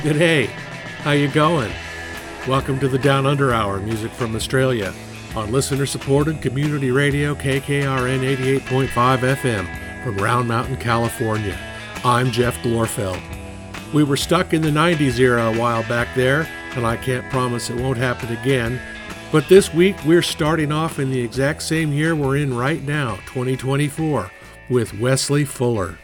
G'day, how you going? Welcome to the Down Under Hour, music from Australia, on listener-supported community radio KKRN 88.5 FM from Round Mountain, California. I'm Jeff Glorfeld. We were stuck in the 90s era a while back there, and I can't promise it won't happen again, but this week we're starting off in the exact same year we're in right now, 2024, with Wesley Fuller.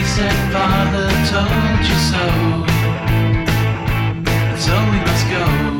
told you so, and so we must go.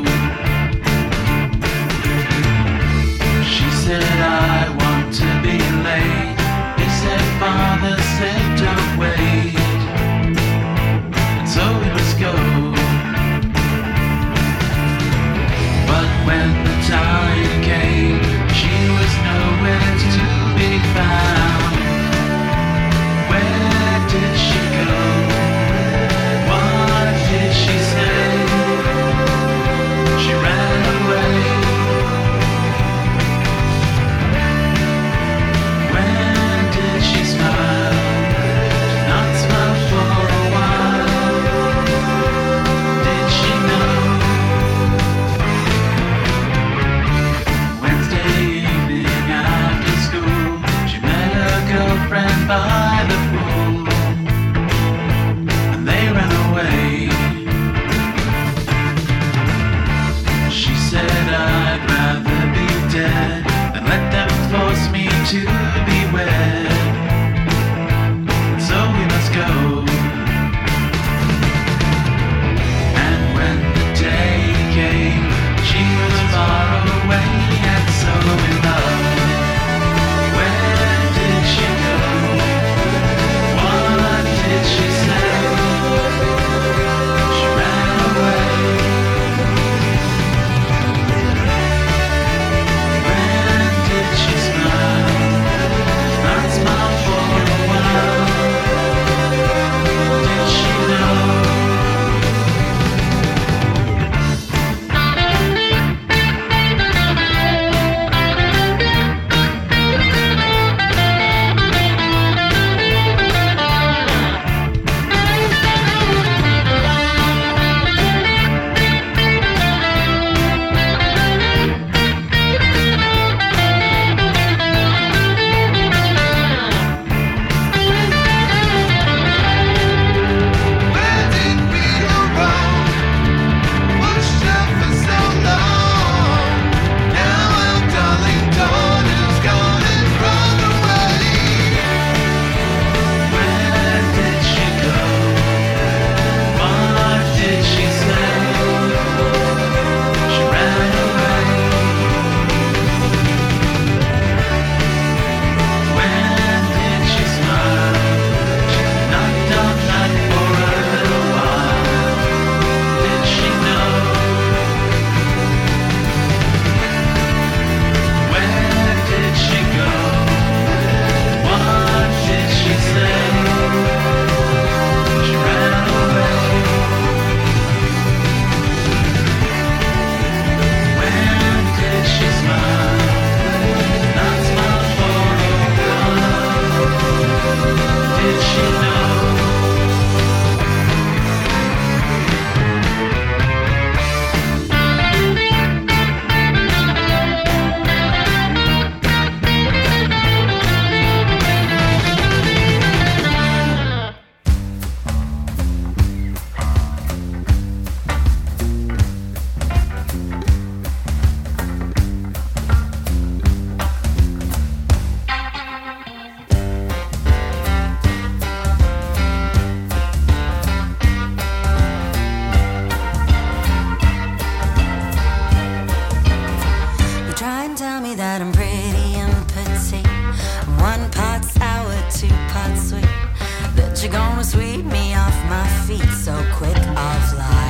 sweep me off my feet so quick I'll fly.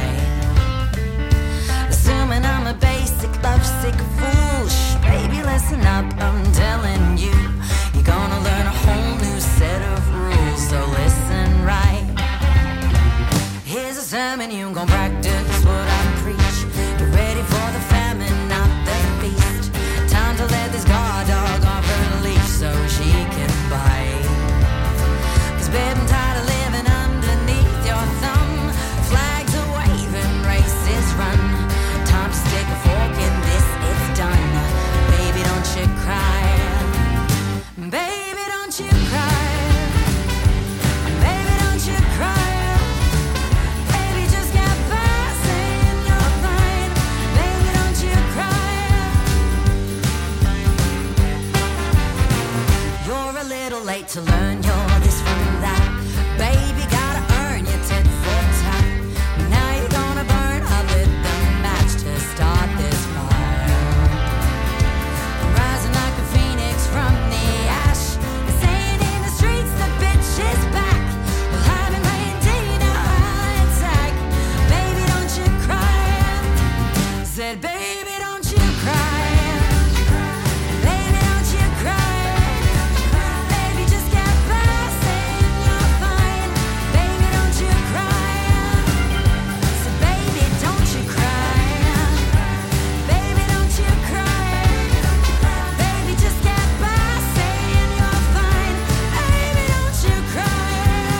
Assuming I'm a basic lovesick fool. Shh, baby, listen up, I'm telling you. You're gonna learn a whole new set of rules, so listen right. Here's a sermon, you gon' practice what I preach. Get ready for the famine, not the feast. Time to let this guard dog off her leash so she can bite. 'Cause babe, I'm tired of living underneath your thumb. Flags are waving, races run. Time to stick a fork in this, it's done. Baby, don't you cry. Baby, don't you cry. Baby, don't you cry. Baby, just get by saying you're fine. Baby, don't you cry. You're a little late to learn your this from that. Baby, gotta earn your tit for tat. Now you're gonna burn. I lit the match to start this fire. Rising like a phoenix from the ash. Saying in the streets the bitch is back. Well, I've been playing D, now I'll attack. Baby, don't you cry. Said, baby, don't you cry. Baby, don't you cry. Baby, just get by saying you're fine. Baby, don't you cry. So baby, don't you cry. Baby, don't you cry. Baby, just get by saying you're fine. Baby, don't you cry.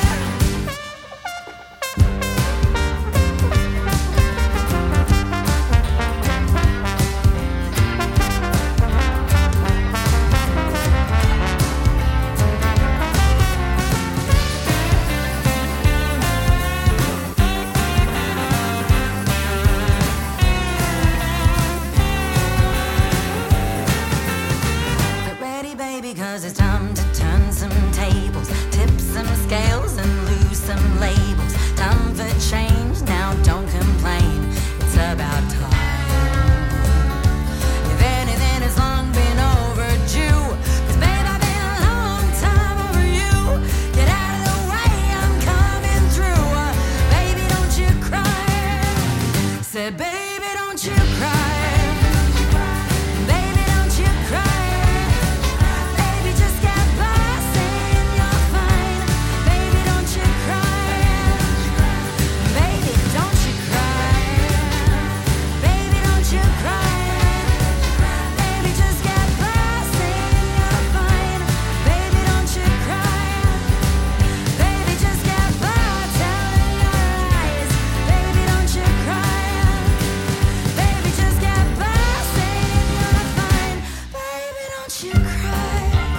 Get ready, baby, 'cause it's time to turn some tables, tip some scales and lose some labels. Time for change, now don't complain. It's about time. If anything has long been overdue, 'cause babe, I've been a long time over you. Get out of the way, I'm coming through. Baby, don't you cry. Said, baby, don't you cry. Baby, don't you cry. Baby, just get by saying you're fine. Baby, don't you cry. Baby, don't you cry. Baby, don't you cry. Baby, just get by saying you're fine. Baby, don't you cry. Baby, just get by telling your lies. Baby, don't you cry. Baby, just get by saying you're fine. Baby, don't you cry.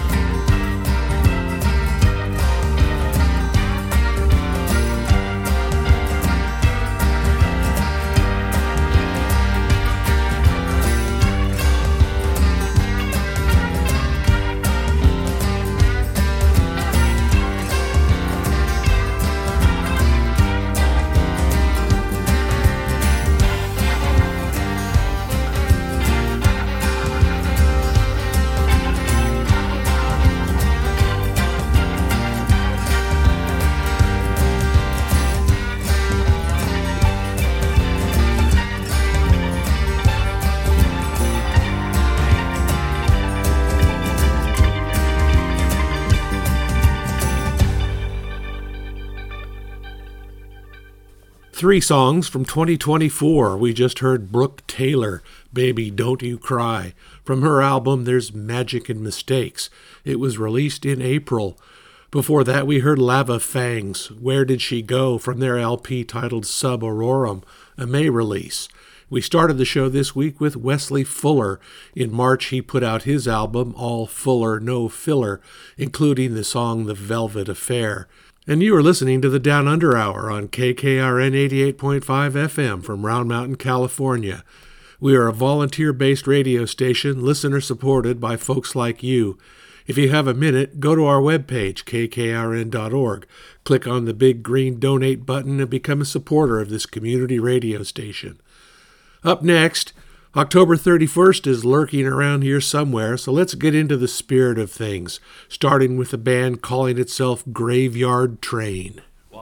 Three songs from 2024. We just heard Brooke Taylor, Baby Don't You Cry. From her album, There's Magic in Mistakes. It was released in April. Before that, we heard Lava Fangs, Where Did She Go? From their LP titled Sub Aurorum, a May release. We started the show this week with Wesley Fuller. In March, he put out his album, All Fuller, No Filler, including the song The Velvet Affair. And you are listening to the Down Under Hour on KKRN 88.5 FM from Round Mountain, California. We are a volunteer-based radio station, listener-supported by folks like you. If you have a minute, go to our webpage, kkrn.org. Click on the big green Donate button and become a supporter of this community radio station. Up next, October 31st is lurking around here somewhere, so let's get into the spirit of things, starting with a band calling itself Graveyard Train.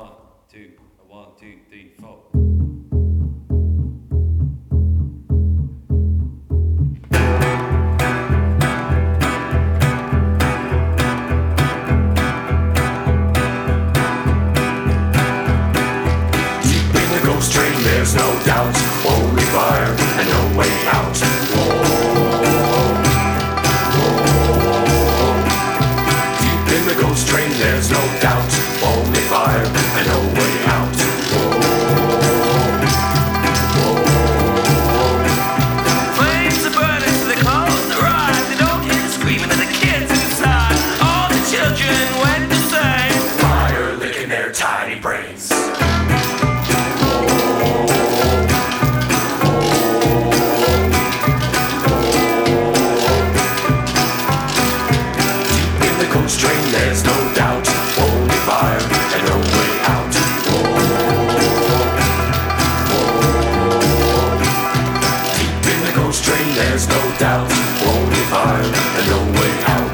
tiny brains. Deep in the Ghost Train, there's no doubt, only fire and no way out. Deep in the Ghost Train, there's no doubt, only fire and no way out.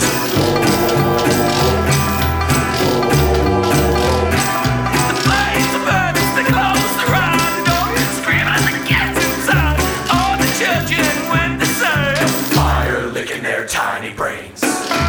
Tiny brains.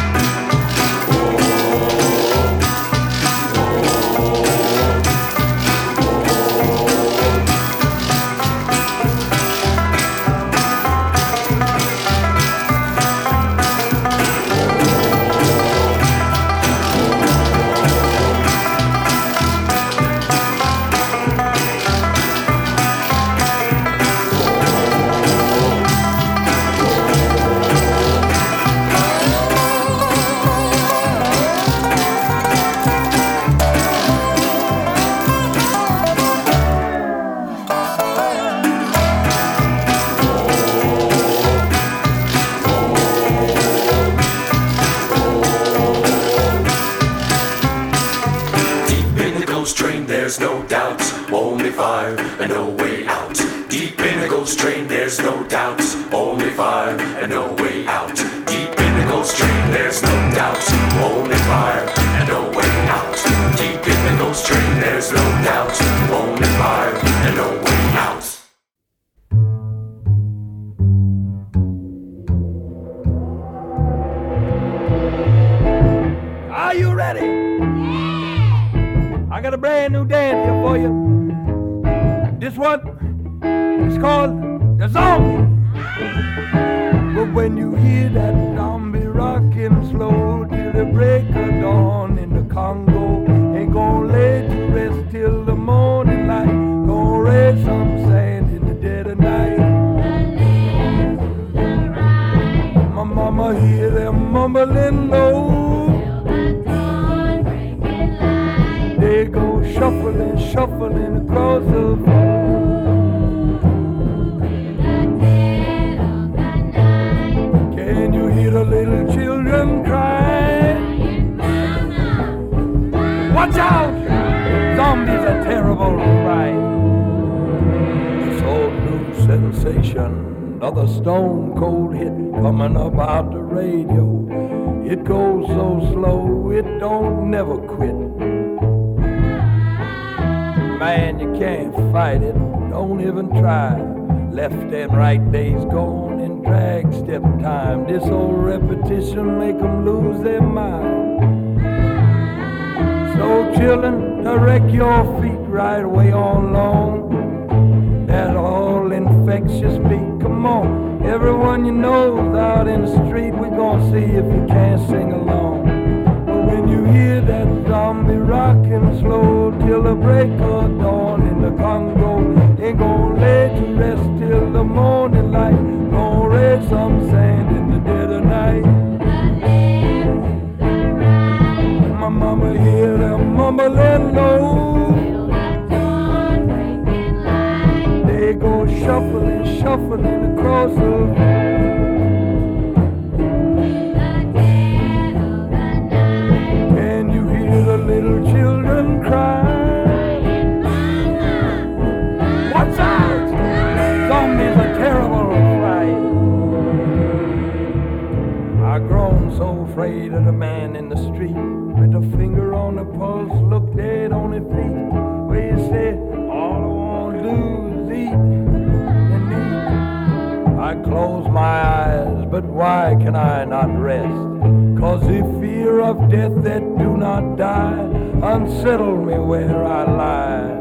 There's no doubt, only fire and no way out. Deep in the Ghost Train, there's no doubt, only fire and no way out. Deep in the Ghost Train, there's no doubt, only fire and no way out. Deep in the Ghost Train, there's no doubt, only fire and no way out. Are you ready? I got a brand new dance here for you. This one is called The Zombie. But when you hear that zombie rocking slow till the break of dawn in the Congo, ain't gonna lay to rest till the morning light, gonna raise some sand in the dead of night. My mama hear them mumbling low. They go shuffling, shuffling across the floor. Can you hear the little children cry? Watch out! Zombies are terrible to fight. This old new sensation, another stone cold hit coming up out the radio. It goes so slow, it don't never quit. Man, you can't fight it, don't even try. Left and right days gone in drag step time. This old repetition make them lose their mind. So children, direct your feet right away on long. That all infectious beat, come on. Everyone you know's out in the street, we gonna see if you can't sing along. When you hear that zombie rockin' slow till the break of dawn in the Congo, ain't gonna lay to rest till the morning light, gonna raise some sand in the dead of night. My mama hear them mumbling low. They go shuffling, shuffling across the floor. The little children cry. Watch out! Zombies are terrible to fight. I've grown so afraid of the man in the street with a finger on the pulse, look dead on his feet. Where you say, all I want to do is eat and eat. I close my eyes, but why can I not rest? 'Cause the fear of death that do not die unsettle me where I lie.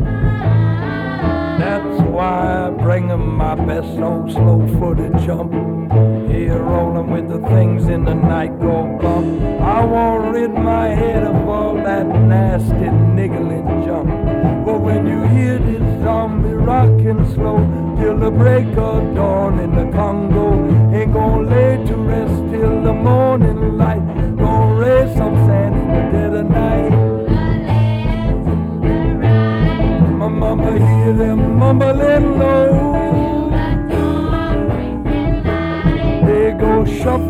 That's why I bring 'em my best old slow-footed jump. Here rolling with the things in the night go bump. I won't rid my head of all that nasty niggling junk. But when you hear this zombie rocking slow till the break of dawn in the Congo, ain't gonna lay to rest till the morning light, gonna raise some sand in the dead of night.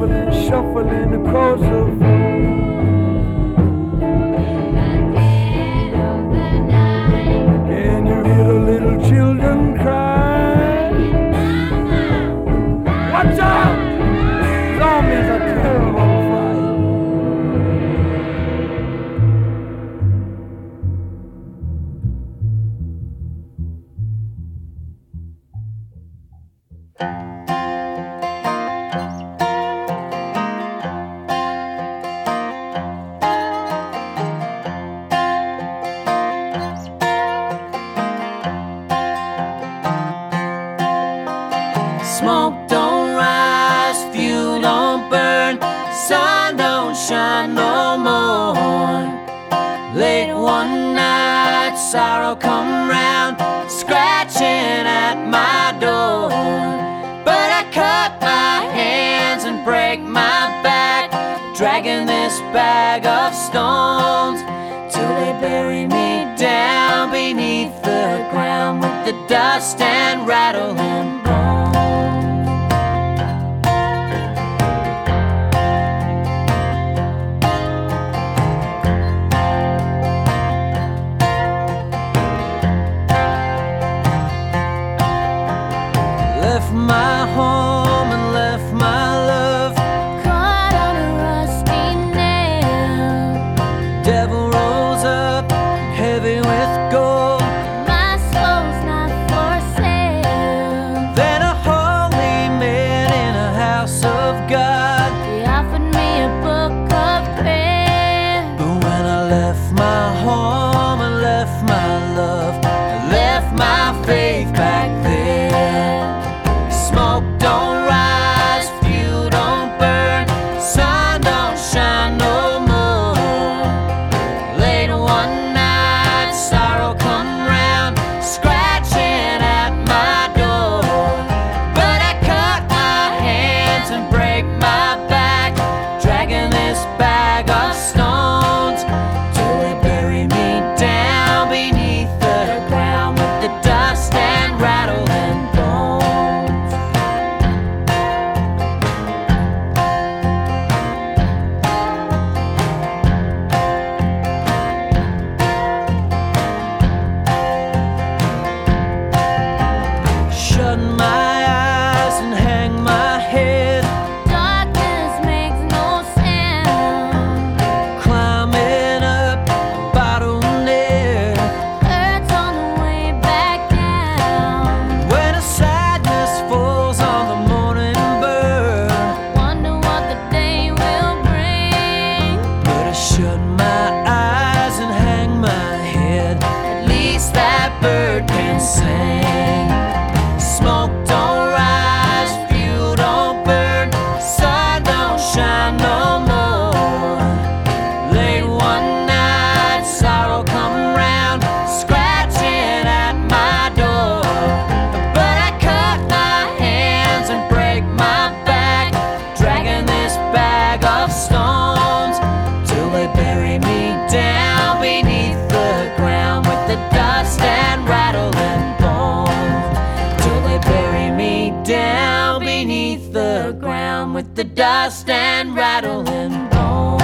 shuffling across the floor. Can you hear the little children cry? Watch out! Zombies are terrible fright. Smoke don't rise, fuel don't burn, sun don't shine no more. Late one night, sorrow come round, scratching at my door. But I cut my hands and break my back, dragging this bag of stones till they bury me down beneath the ground with the dust and rattling bones. Left my home and left my love Caught on a rusty nail. Devil rose up heavy with gold. My soul's not for sale. Then a holy man in a house of God, He offered me a book of prayer. but when I left my home and left my love, I left my faith back there. Smoke don't rise, fuel don't burn, sun don't shine no more. Late one night, sorrow come round, scratching at my door. But I cut my hands and break my back, dragging this bag of stones till they bury me down beneath the ground with the dust and rattling bones. Shut my eyes and hang my head, Darkness makes no sound. climbing up a bottleneck. Hurts on the way back down. When a sadness falls on the morning bird, Wonder what the day will bring. but I shut my eyes and hang my head. At least that bird can sing. Smoke don't rise, fuel don't burn, sun don't shine no more. Late one night, sorrow come round, scratching at my door. But I cut my hands and break my back, dragging this bag of stones till they bury me down beneath the ground with the dust and rattling bones. Till they bury me down beneath the ground with the dust and rattling bones.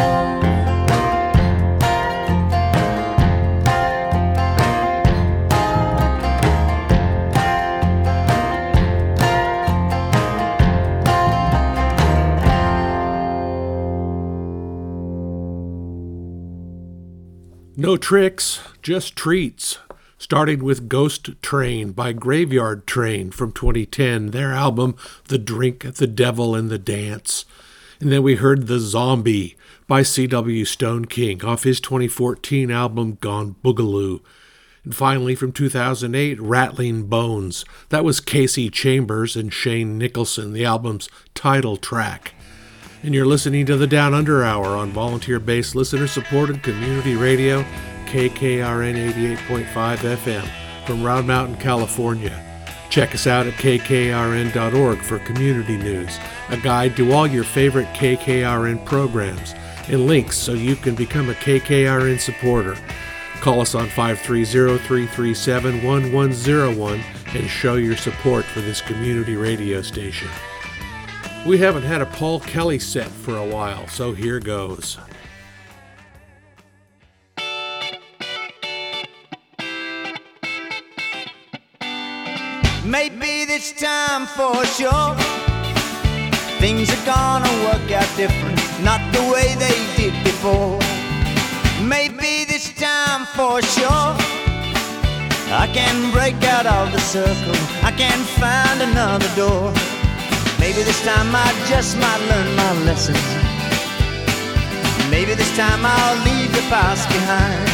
No tricks, just treats. Starting with Ghost Train by Graveyard Train from 2010, their album The Drink, the Devil, and the Dance. And then we heard The Zombie by C.W. Stone King off his 2014 album Gone Boogaloo. And finally from 2008, Rattling Bones. That was Casey Chambers and Shane Nicholson, the album's title track. And you're listening to the Down Under Hour on volunteer-based, listener-supported community radio, KKRN 88.5 FM from Round Mountain, California. Check us out at kkrn.org for community news, a guide to all your favorite KKRN programs, and links so you can become a KKRN supporter. Call us on 530-337-1101 and show your support for this community radio station. We haven't had a Paul Kelly set for a while, so here goes. Maybe this time for sure things are gonna work out different, not the way they did before. Maybe this time for sure I can break out of the circle, I can find another door. Maybe this time I just might learn my lessons. Maybe this time I'll leave the past behind.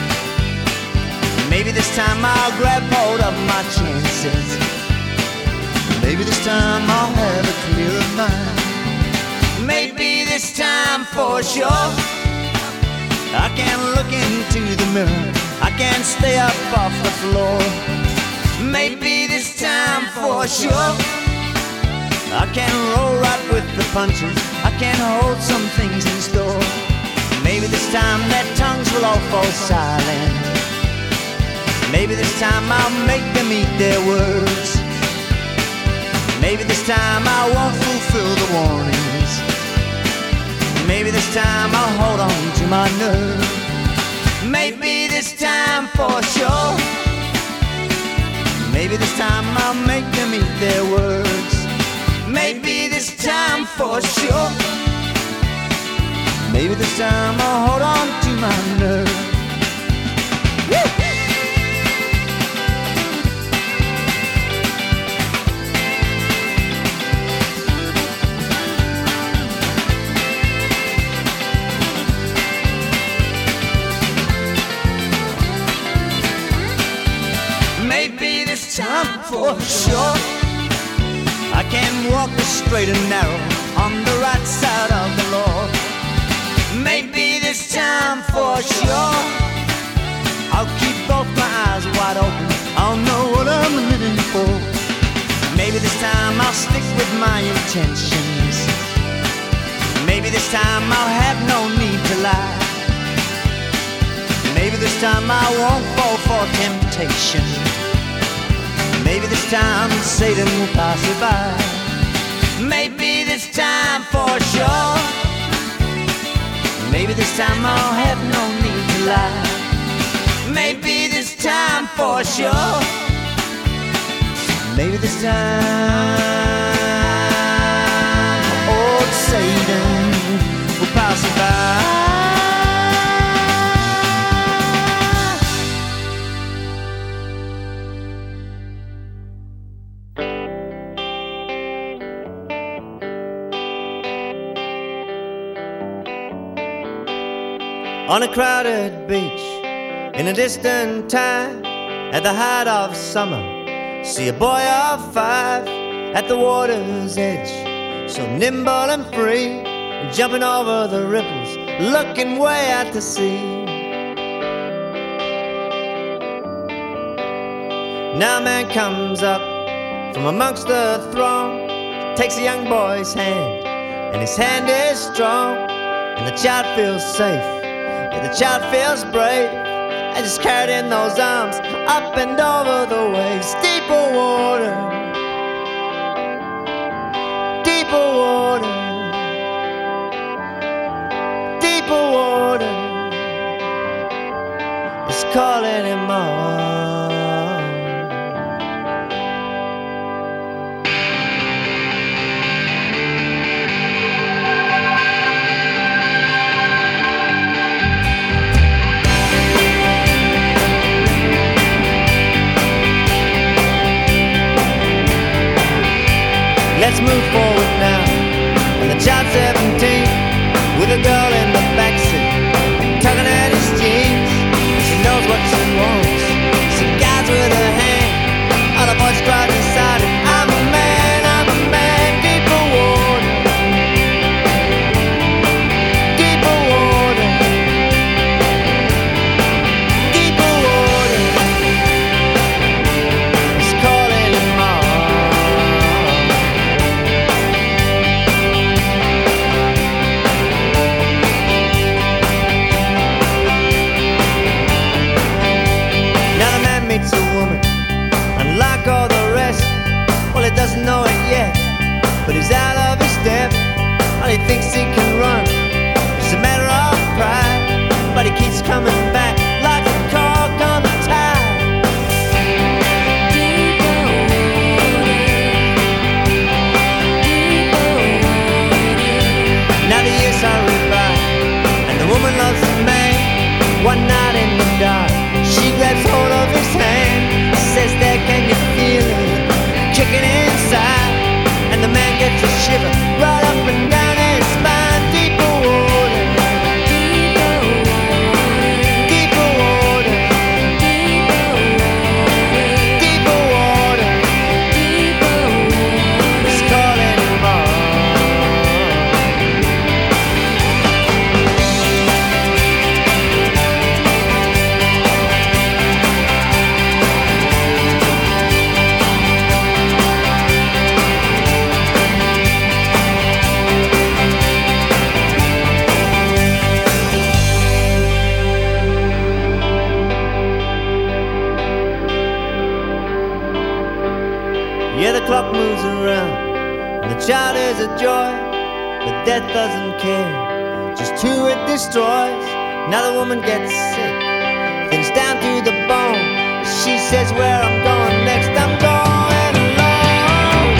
Maybe this time I'll grab hold of my chances. Maybe this time I'll have a clearer mind. Maybe this time for sure I can look into the mirror, I can stay up off the floor. Maybe this time for sure I can roll right with the punches, I can hold some things in store. Maybe this time their tongues will all fall silent. Maybe this time I'll make them eat their words. Maybe this time I won't fulfill the warnings. Maybe this time I'll hold on to my nerve. Maybe this time for sure. Maybe this time I'll make them eat their words. Maybe this time for sure. Maybe this time I'll hold on to my nerve. Woo! Maybe this time for sure I can walk the straight and narrow on the right side of the Lord. Maybe this time for sure I'll keep both my eyes wide open, I'll know what I'm living for. Maybe this time I'll stick with my intentions. Maybe this time I'll have no need to lie. Maybe this time I won't fall for temptation. Maybe this time Satan will pass me by. Maybe this time for sure. Maybe this time I'll have no need to lie. Maybe this time for sure. Maybe this time old Satan will pass me by. On a crowded beach, in a distant time, at the height of summer, see a boy of 5 at the water's edge, so nimble and free, jumping over the ripples, looking way out to sea. Now a man comes up from amongst the throng, takes a young boy's hand, and his hand is strong, and the child feels safe. Yeah, the child feels brave as he's carried in those arms up and over the waves. Deeper water, deeper water, deeper water is calling him on. Let's move forward now, and the child's 17, with a girl in the backseat, tugging at his jeans. She knows what she wants, she guides with her hand, and a voice cries inside it, I'm a man, deeper water, deeper water, deeper water, it's calling him on. thinks he can run. It's a matter of pride, but he keeps coming back like a cork on the tide. Now the years are by, and the woman loves the man. One night in the dark, she grabs hold of his hand, says, "There, can you feel it kicking inside?" And the man gets a shiver right up and down his spine. Deeper water, deeper water, deeper water, it's calling him on. Yeah, the clock moves around, and the child is a joy, but death doesn't care, just who it destroys. Now the woman gets sick, things down to the bone. She says, "Where I'm going next, I'm going alone."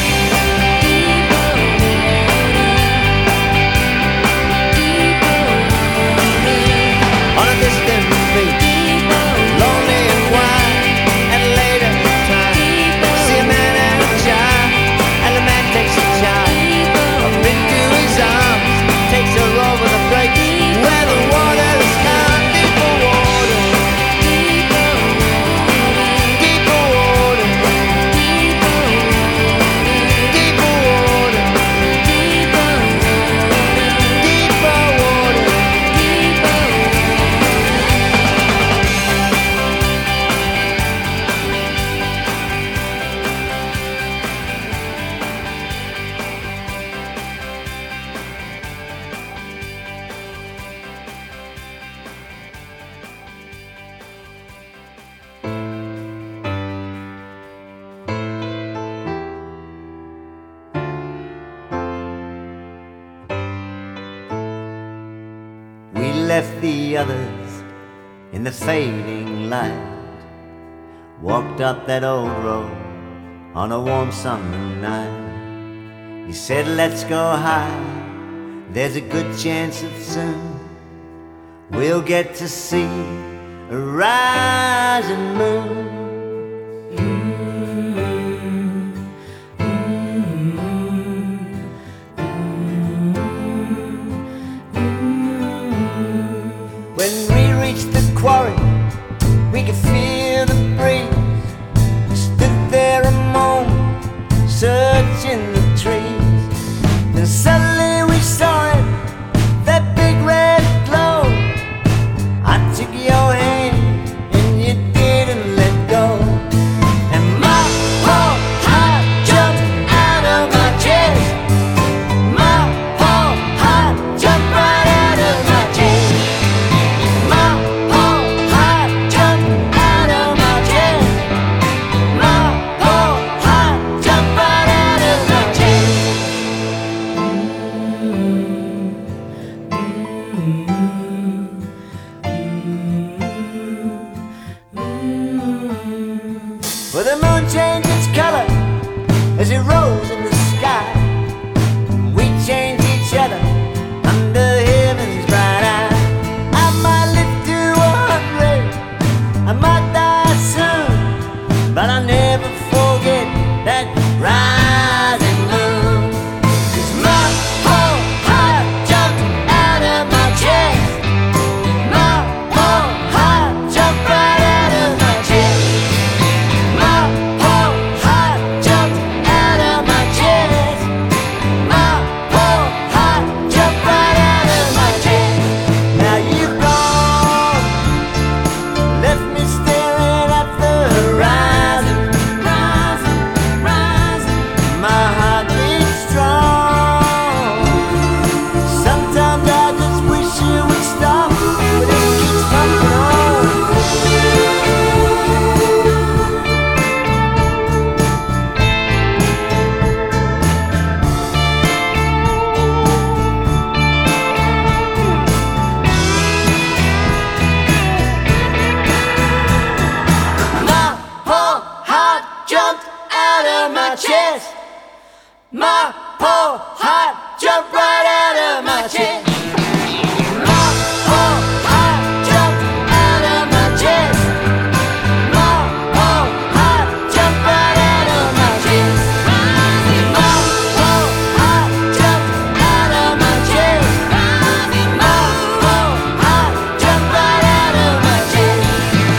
On a distant beach, lonely and wide, at a later time, see a man and a child, and the man takes the child up into his arms, takes her over the break where the water is calm. Deeper water, deeper water, deeper water, deeper water. We left the others in the fading light, walked up that old road on a warm summer night. He said, "Let's go high, there's a good chance that soon we'll get to see a rising moon." When we reached the quarry, we could feel the breeze. We stood there a moment, searching the trees. Then suddenly we saw it, that big red glow. I took your hand and you didn't let go. And my whole heart jumped out of my chest. My whole heart jumped right out of my chest. My whole heart jumped out of my chest. My whole heart jumped right out of my chest. Well, the moon changed its color as it rose in the sky. We changed each other under heaven's bright eye. I might live to 100, I might die soon, but I'll never forget that rising moon. 'Cause my whole heart jumped out of my chest. My whole heart jumped right out of my chest. My whole heart jumped out of my chest. My whole heart jumped right out of my chest. Now you've gone, left me staring at the horizon. out of my chest. My poor heart jumped right out of my chest. My poor heart jumped out of my chest. My poor heart jumped right out of my chest. My poor heart jumped out of my chest. My poor heart jumped right out of my chest.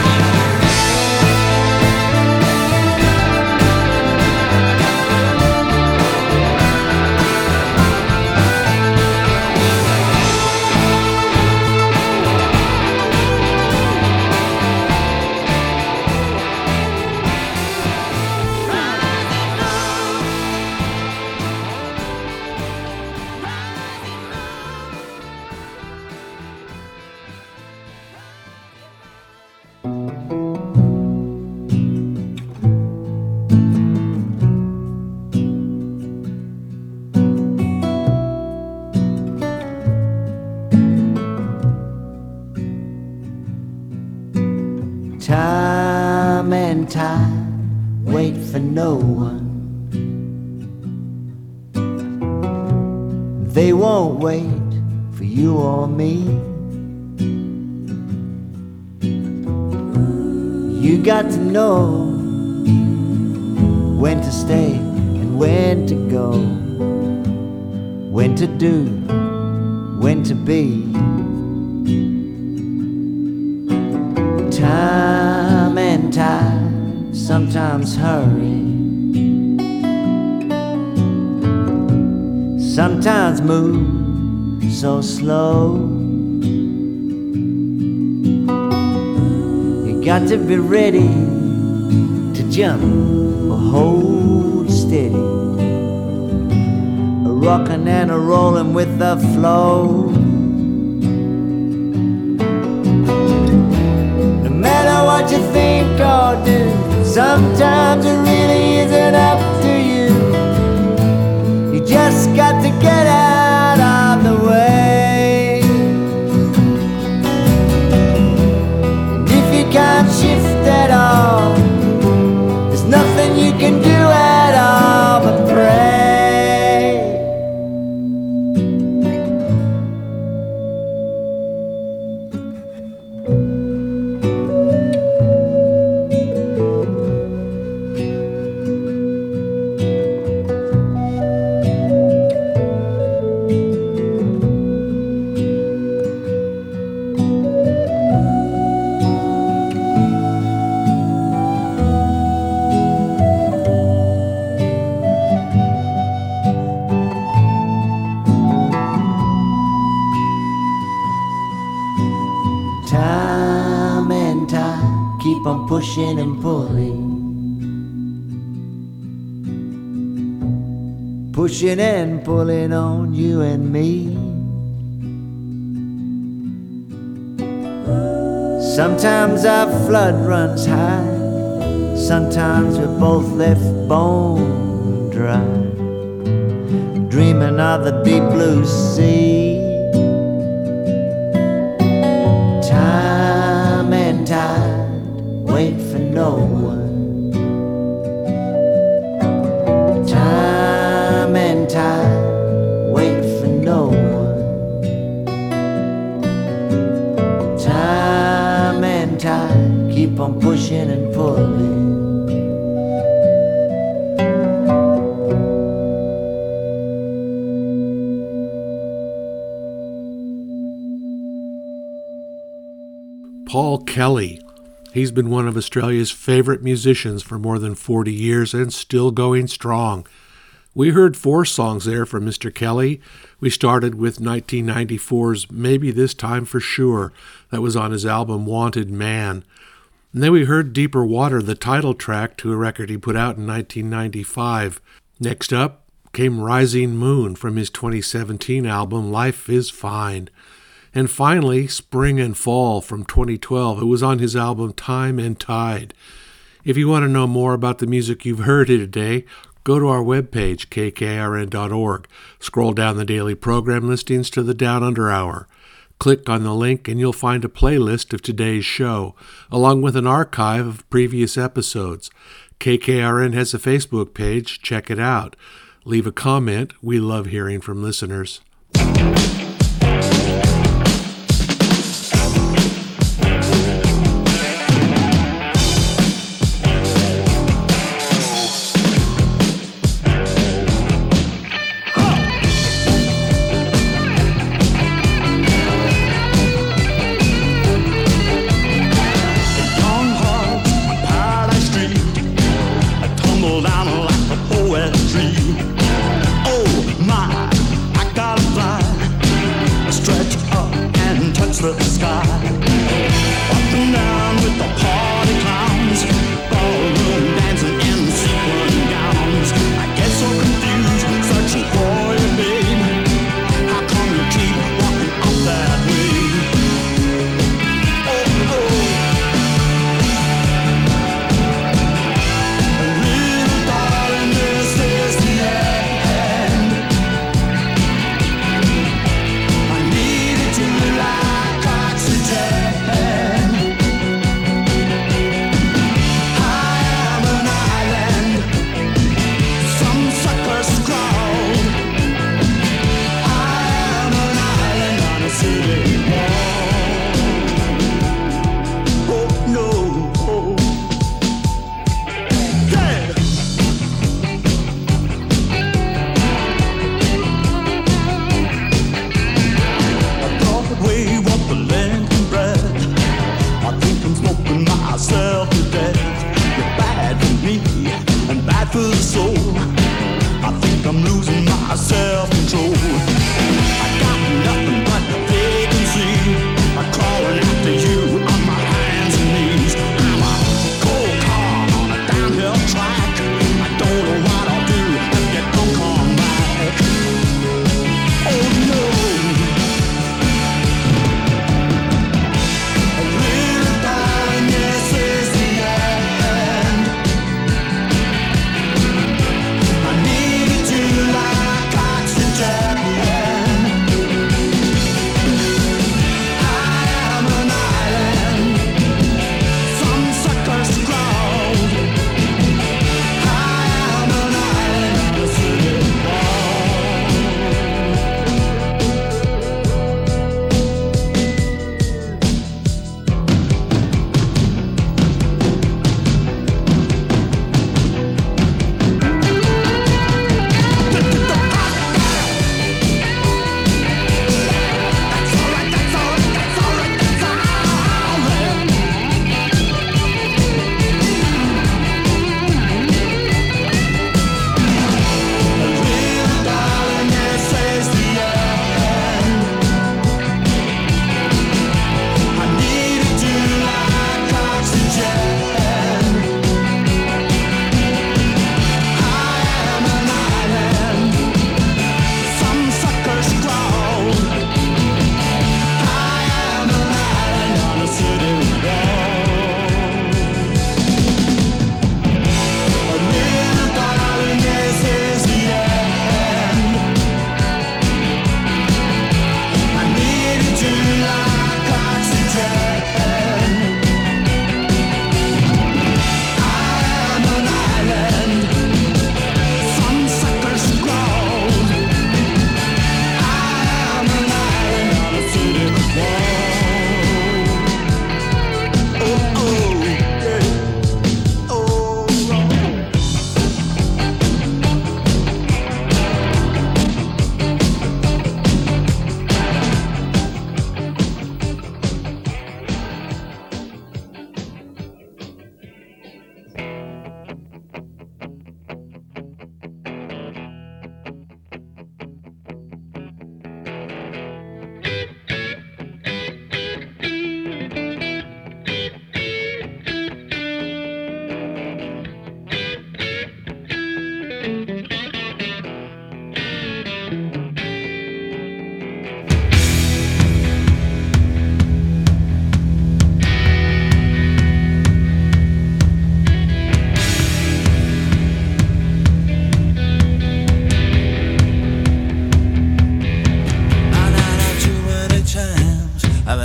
Time and time wait for no one. They won't wait for you or me. You got to know when to stay and when to go, when to do, when to be. Time and tide sometimes hurry, sometimes move so slow. You got to be ready to jump or hold steady, a rockin' and a rollin' with the flow. What you think or do, sometimes it really isn't up to you. You just got to get out of the way. And if you can't shift at all, there's nothing you can do at all but pray. Time and time keep on pushing and pulling, pushing and pulling on you and me. Sometimes our flood runs high, sometimes we're both left bone dry, dreaming of the deep blue sea. Time and tide wait for no one. Time and tide wait for no one. Time and tide keep on pushing and pulling. Paul Kelly. He's been one of Australia's favorite musicians for more than 40 years and still going strong. We heard 4 songs there from Mr. Kelly. We started with 1994's Maybe This Time for Sure. That was on his album Wanted Man. And then we heard Deeper Water, the title track to a record he put out in 1995. Next up came Rising Moon from his 2017 album Life is Fine. And finally, Spring and Fall from 2012. It was on his album Time and Tide. If you want to know more about the music you've heard here today, go to our webpage, kkrn.org. Scroll down the daily program listings to the Down Under Hour. Click on the link and you'll find a playlist of today's show, along with an archive of previous episodes. KKRN has a Facebook page. Check it out. Leave a comment. We love hearing from listeners.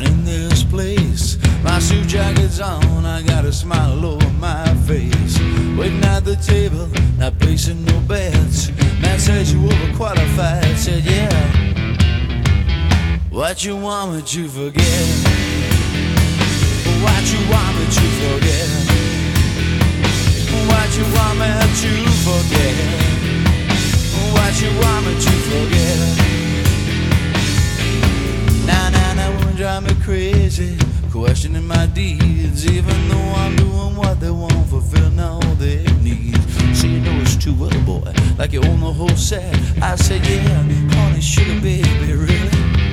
suit jacket's on, I got a smile over my face. waiting at the table, not placing no bets. Man said you overqualified, said yeah. What you want me to forget? What you want me to forget? What you want me to forget? What you want me to forget? Now won't drive me crazy, questioning my deeds, even though I'm doing what they want, fulfilling all their needs. So you know it's too well, boy, like you own the whole set. I said, yeah, honey, sugar, baby, really?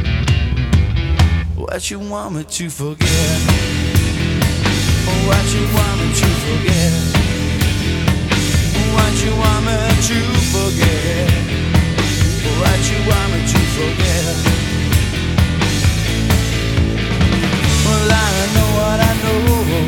What you want me to forget? What you want me to forget? What you want me to forget? What you want me to forget? Well, I know what I know.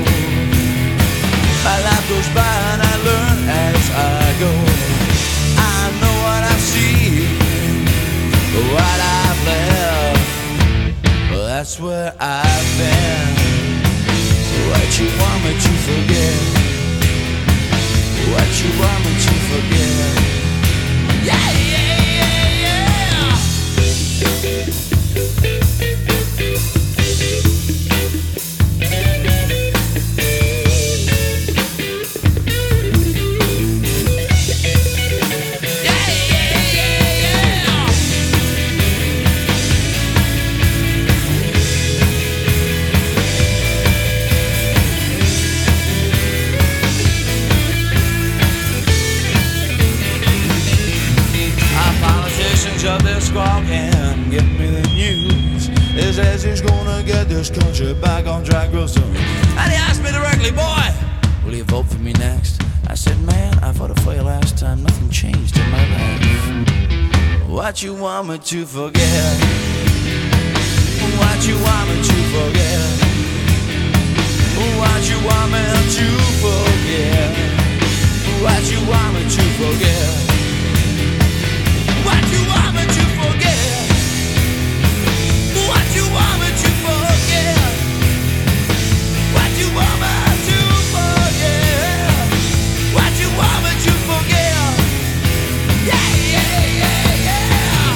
My life goes by and I learn as I go. I know what I see, what I've left. Well, that's where I've been. What you want me to forget? What you want me to forget? Yeah, yeah, yeah, yeah. Up there squawking, give me the news. He says he's gonna get this country back on track real soon. And he asked me directly, boy, will you vote for me next? I said, man, I voted for you last time. Nothing changed in my life. What you want me to forget? What you want me to forget? What you want me to forget? What you want me to forget? What you want me to forget? What you want me to forget? What you want me to forget? What you want me to forget? Yeah, yeah, yeah, yeah.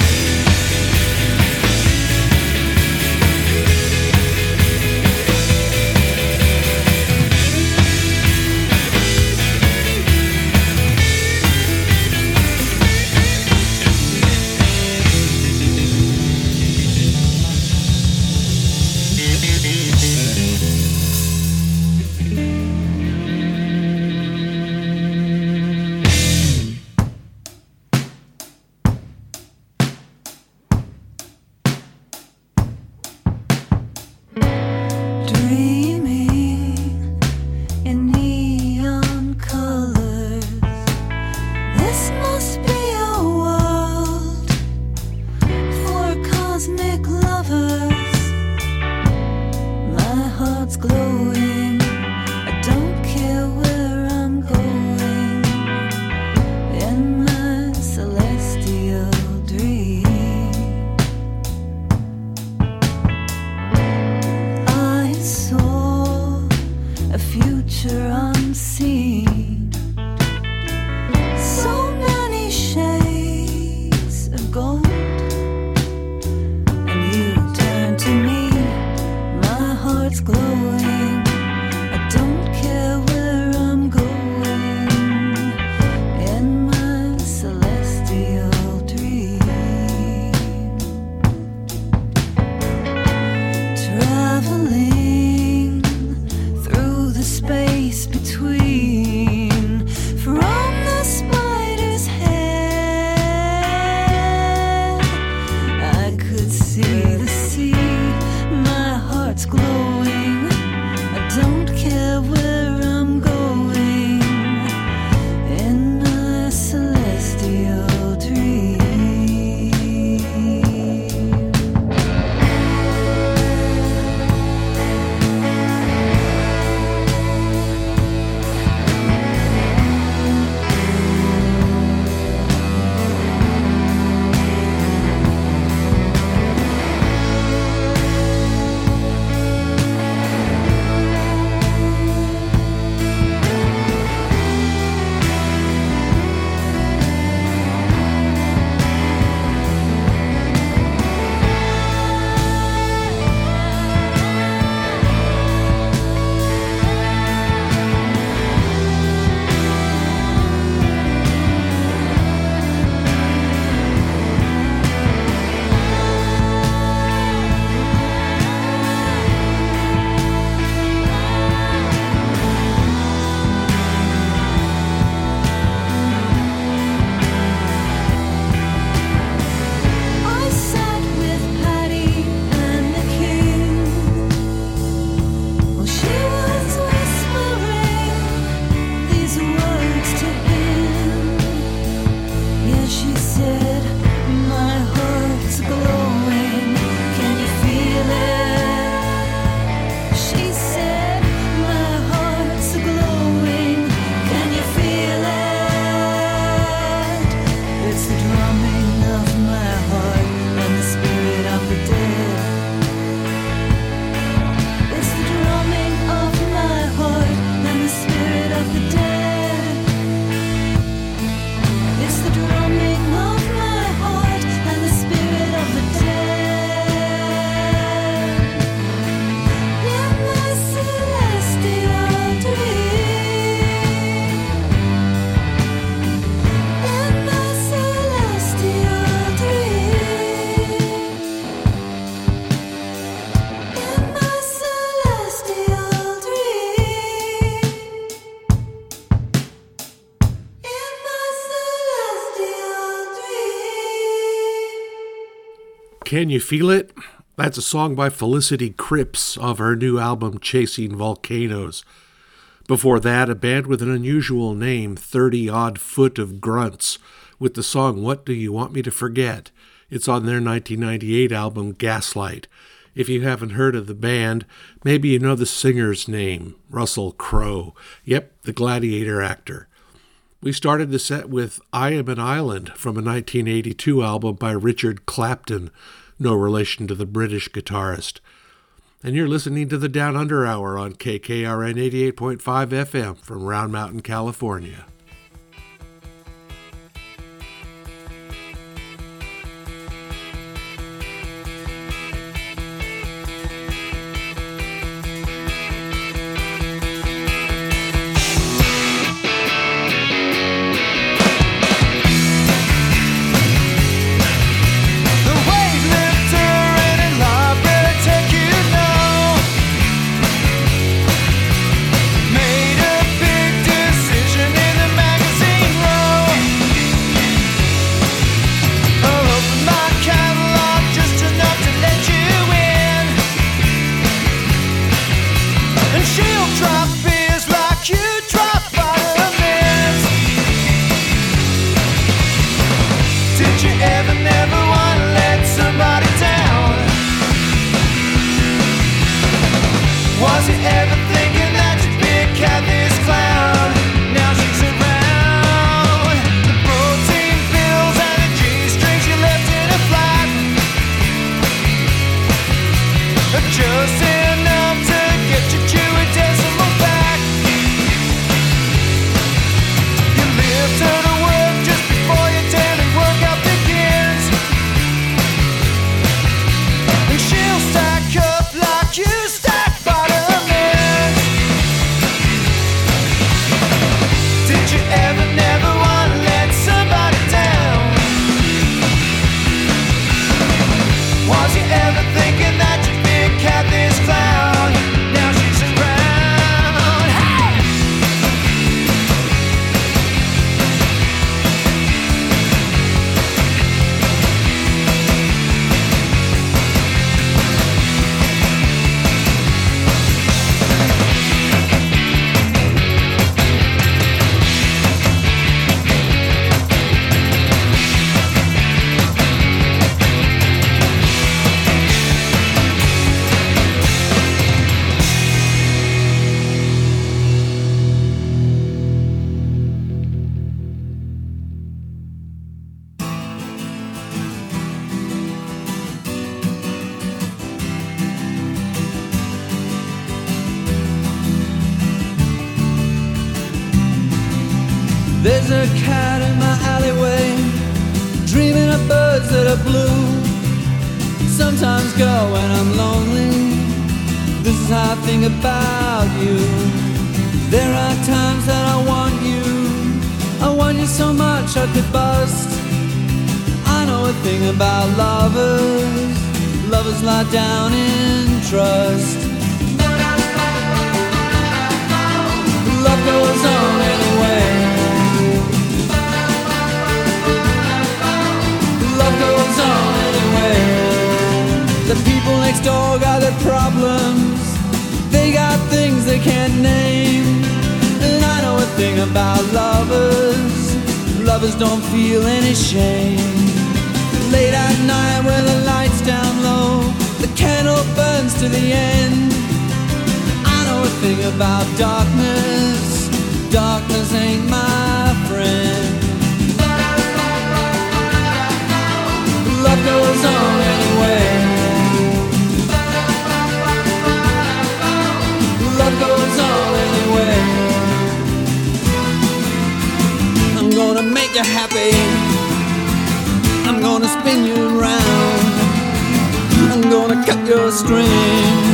Traveling through the space between Can You Feel It? That's a song by Felicity Cripps of her new album Chasing Volcanoes. Before that, a band with an unusual name, 30 Odd Foot of Grunts, with the song What Do You Want Me to Forget? It's on their 1998 album Gaslight. If you haven't heard of the band, maybe you know the singer's name, Russell Crowe. Yep, the Gladiator actor. We started the set with I Am an Island from a 1982 album by Richard Clapton, no relation to the British guitarist. And you're listening to the Down Under Hour on KKRN 88.5 FM from Round Mountain, California. There's a cat in my alleyway, dreaming of birds that are blue. Sometimes go when I'm lonely, this is how I think about you. There are times that I want you so much I could bust. I know a thing about lovers, lovers lie down in trust. Love goes on anyway. Love goes on anyway. The people next door got their problems, they got things they can't name. And I know a thing about lovers, lovers don't feel any shame. Late at night when the light's down low, the candle burns to the end. I know a thing about darkness, darkness ain't my friend. Love goes on anyway. Love goes on anyway. I'm gonna make you happy, I'm gonna spin you around, I'm gonna cut your string.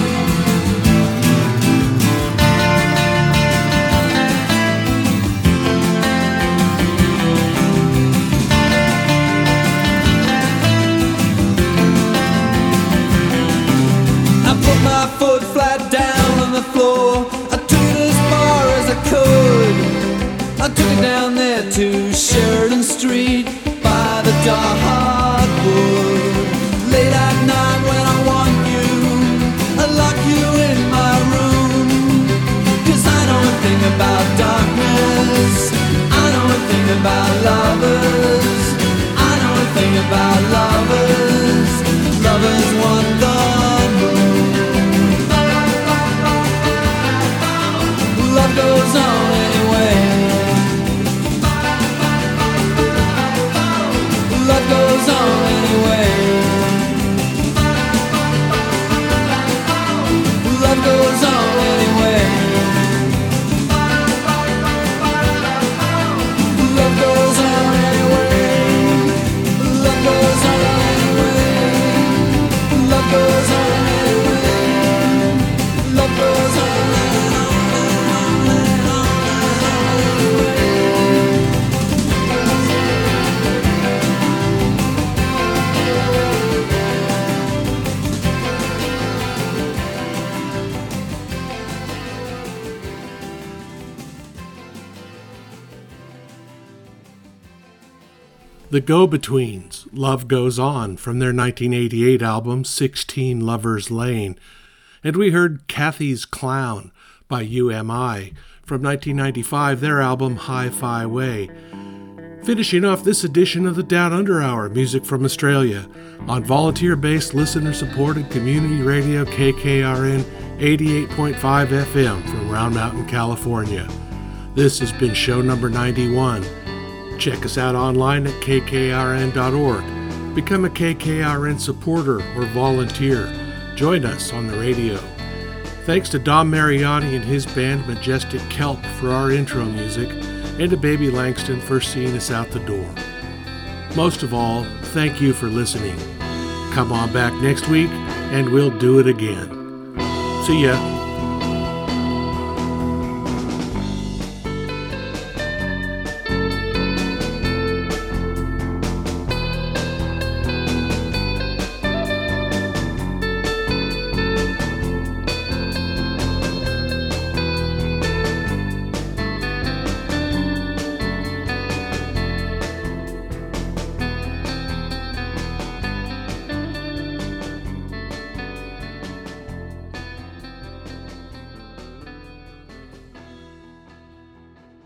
My foot flat down on the floor, I took it as far as I could. I took it down there to Sheridan Street by the dark hardwood. Late goes on anyway. Love goes on anyway. Love goes on anyway. Love goes on anyway. Love goes on anyway. Love goes on anyway. Love goes on The Go-Betweens, Love Goes On, from their 1988 album 16 Lovers Lane. And we heard Kathy's Clown by UMI from 1995, their album Hi-Fi Way. Finishing off this edition of the Down Under Hour, music from Australia, on volunteer-based, listener-supported community radio KKRN 88.5 FM from Round Mountain, California. This has been show number 91. Check us out online at kkrn.org. Become a KKRN supporter or volunteer. Join us on the radio. Thanks to Dom Mariani and his band Majestic Kelp for our intro music, and to Baby Langston for seeing us out the door. Most of all, thank you for listening. Come on back next week, and we'll do it again. See ya.